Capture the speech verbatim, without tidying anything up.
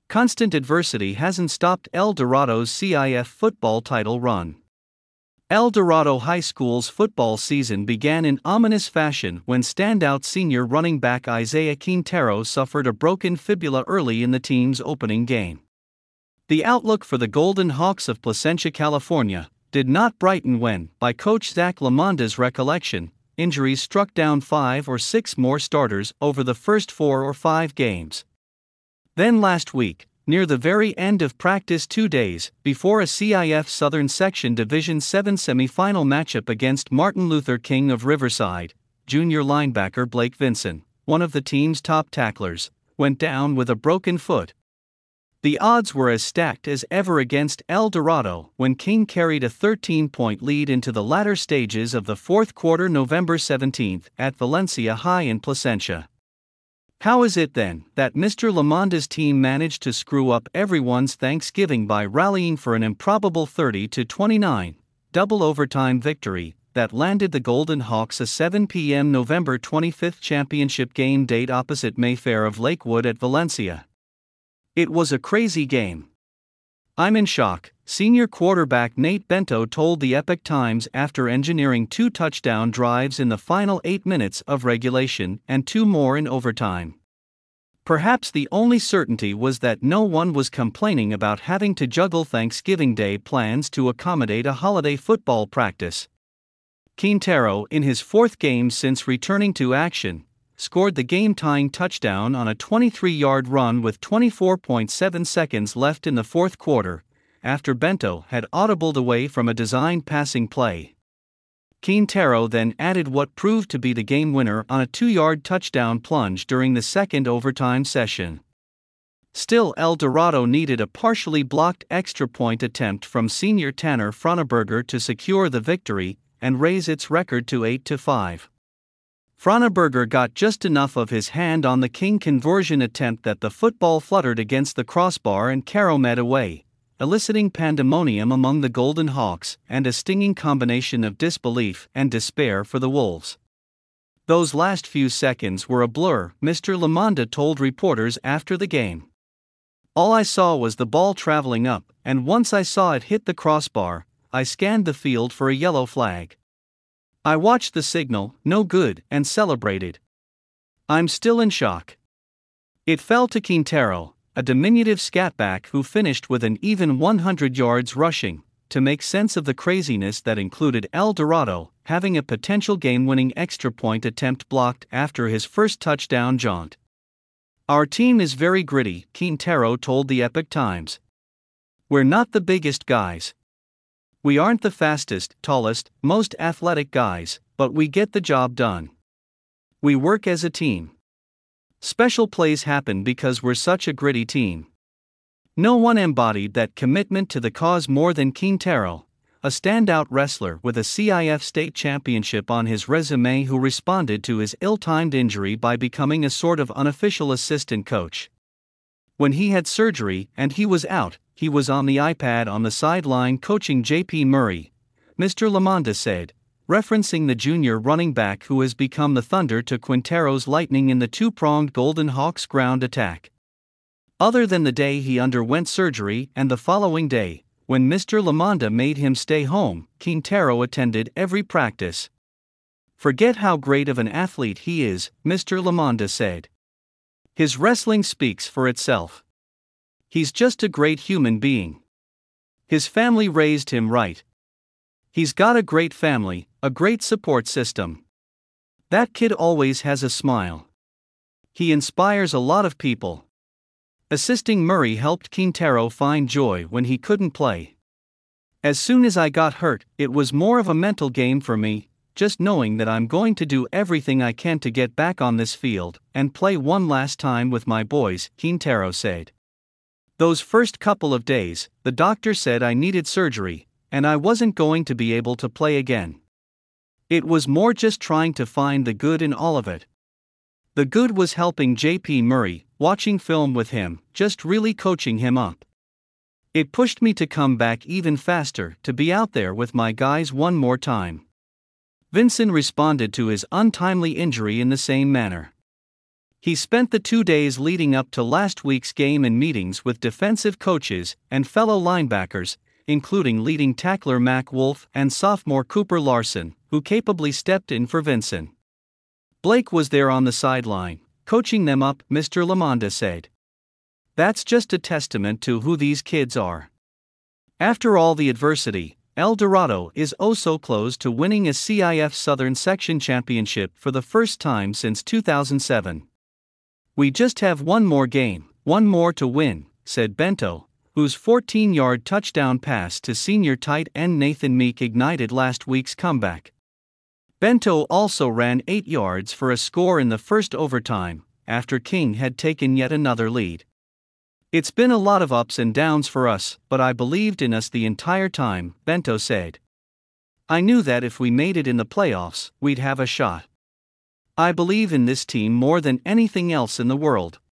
constant adversity hasn't stopped El Dorado's C I F football title run. El Dorado High School's football season began in ominous fashion when standout senior running back Isaiah Quintero suffered a broken fibula early in the team's opening game. The outlook for the Golden Hawks of Placentia, California, did not brighten when, by coach Zach Lamonda's recollection, injuries struck down five or six more starters over the first four or five games. Then last week, near the very end of practice two days before a C I F Southern Section Division seven semifinal matchup against Martin Luther King of Riverside, junior linebacker Blake Vinson, one of the team's top tacklers, went down with a broken foot. The odds were as stacked as ever against El Dorado when King carried a thirteen-point lead into the latter stages of the fourth quarter November seventeenth at Valencia High in Placentia. How is it then that Mister Lamonda's team managed to screw up everyone's Thanksgiving by rallying for an improbable thirty to twenty-nine double overtime victory that landed the Golden Hawks a seven p m November twenty-fifth championship game date opposite Mayfair of Lakewood at Valencia? It was a crazy game. I'm in shock, senior quarterback Nate Bento told the Epoch Times after engineering two touchdown drives in the final eight minutes of regulation and two more in overtime. Perhaps the only certainty was that no one was complaining about having to juggle Thanksgiving Day plans to accommodate a holiday football practice. Quintero, in his fourth game since returning to action, scored the game-tying touchdown on a twenty-three-yard run with twenty-four point seven seconds left in the fourth quarter, after Bento had audibled away from a designed passing play. Quintero then added what proved to be the game winner on a two-yard touchdown plunge during the second overtime session. Still, El Dorado needed a partially blocked extra point attempt from senior Tanner Frauneberger to secure the victory and raise its record to eight to five. Frauneberger got just enough of his hand on the King conversion attempt that the football fluttered against the crossbar and carromed away, eliciting pandemonium among the Golden Hawks and a stinging combination of disbelief and despair for the Wolves. Those last few seconds were a blur, Mister Lamonda told reporters after the game. All I saw was the ball traveling up, and once I saw it hit the crossbar, I scanned the field for a yellow flag. I watched the signal, no good, and celebrated. I'm still in shock. It fell to Quintero, a diminutive scatback who finished with an even one hundred yards rushing, to make sense of the craziness that included El Dorado having a potential game-winning extra point attempt blocked after his first touchdown jaunt. Our team is very gritty, Quintero told the Epoch Times. We're not the biggest guys. We aren't the fastest, tallest, most athletic guys, but we get the job done. We work as a team. Special plays happen because we're such a gritty team. No one embodied that commitment to the cause more than Quintero, a standout wrestler with a C I F state championship on his resume who responded to his ill-timed injury by becoming a sort of unofficial assistant coach. When he had surgery and he was out, he was on the iPad on the sideline coaching J P Murray, Mister Lamonda said, referencing the junior running back who has become the thunder to Quintero's lightning in the two-pronged Golden Hawks ground attack. Other than the day he underwent surgery and the following day, when Mister Lamonda made him stay home, Quintero attended every practice. Forget how great of an athlete he is, Mister Lamonda said. His wrestling speaks for itself. He's just a great human being. His family raised him right. He's got a great family, a great support system. That kid always has a smile. He inspires a lot of people. Assisting Murray helped Quintero find joy when he couldn't play. As soon as I got hurt, it was more of a mental game for me, just knowing that I'm going to do everything I can to get back on this field and play one last time with my boys, Quintero said. Those first couple of days, the doctor said I needed surgery, and I wasn't going to be able to play again. It was more just trying to find the good in all of it. The good was helping J P Murray, watching film with him, just really coaching him up. It pushed me to come back even faster, to be out there with my guys one more time. Vinson responded to his untimely injury in the same manner. He spent the two days leading up to last week's game in meetings with defensive coaches and fellow linebackers, including leading tackler Mac Wolfe and sophomore Cooper Larson, who capably stepped in for Vinson. Blake was there on the sideline, coaching them up, Mister Lamonda said. That's just a testament to who these kids are. After all the adversity, El Dorado is oh so close to winning a C I F Southern Section championship for the first time since two thousand seven. We just have one more game, one more to win, said Bento, whose fourteen-yard touchdown pass to senior tight end Nathan Meek ignited last week's comeback. Bento also ran eight yards for a score in the first overtime, after King had taken yet another lead. It's been a lot of ups and downs for us, but I believed in us the entire time, Bento said. I knew that if we made it in the playoffs, we'd have a shot. I believe in this team more than anything else in the world.